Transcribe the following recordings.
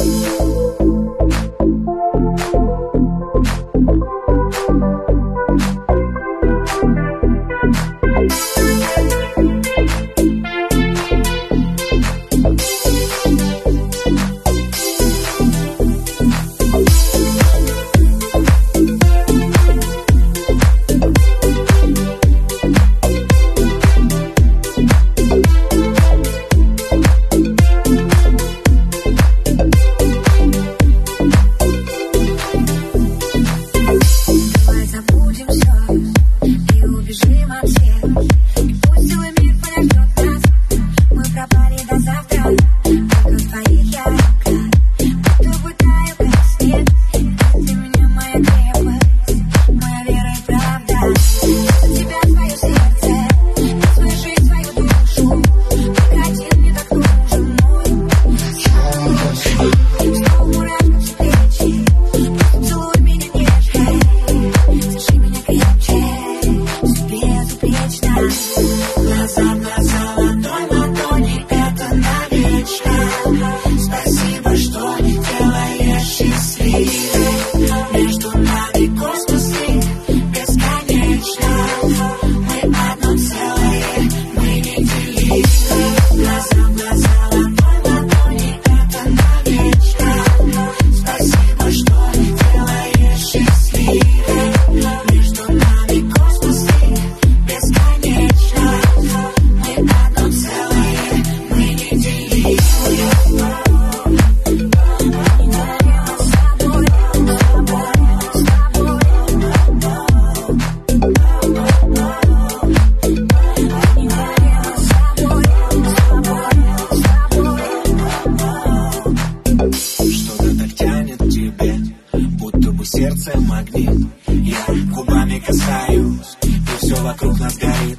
Сердце магнит, я губами касаюсь, и все вокруг нас горит.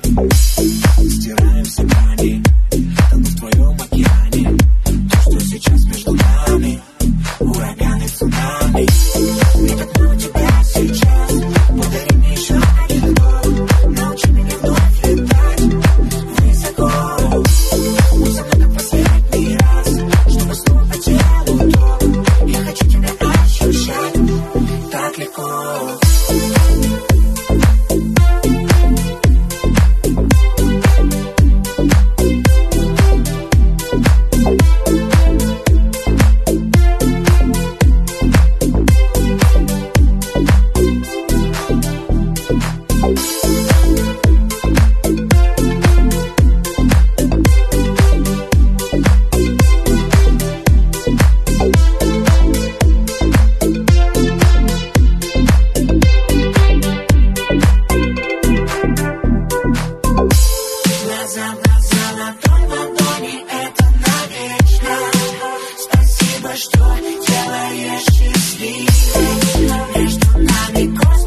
Стираем все грани, тону в твоем океане. То, что сейчас между нами, ураганы, цунами. Мне так много тебя сейчас, подари мне еще один год. Научи меня вновь летать высоко. Пусть это последний раз, чтобы снова по телу ток. Я хочу тебя ощущать так легко. Золотой ладони, это навечно. Спасибо, что делаешь счастливой. Между нами космос.